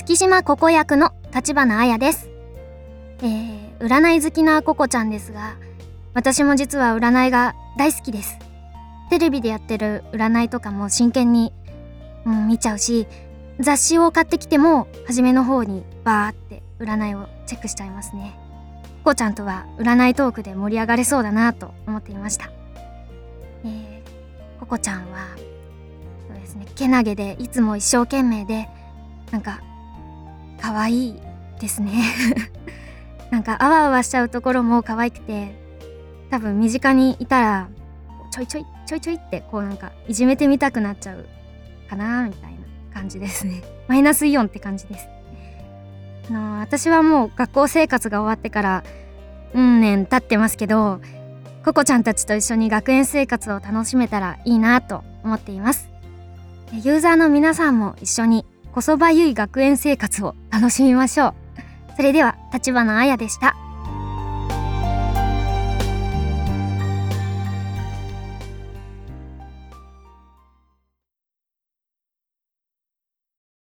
月島ココ役の立花彩です。占い好きなココちゃんですが、私も実は占いが大好きです。テレビでやってる占いとかも真剣に、見ちゃうし、雑誌を買ってきても初めの方にバーって占いをチェックしちゃいますね。ココちゃんとは占いトークで盛り上がれそうだなと思っていました。ココちゃんはそうですね、けなげでいつも一生懸命で、なんか可愛いですねなんかあわあわしちゃうところも可愛くて、多分身近にいたらちょいちょいってこうなんかいじめてみたくなっちゃうかなみたいな感じですね。マイナスイオンって感じです。私はもう学校生活が終わってから年経ってますけど、ココちゃんたちと一緒に学園生活を楽しめたらいいなと思っています。ユーザーの皆さんも一緒にこそばゆい学園生活を楽しみましょう。それでは立花彩でした。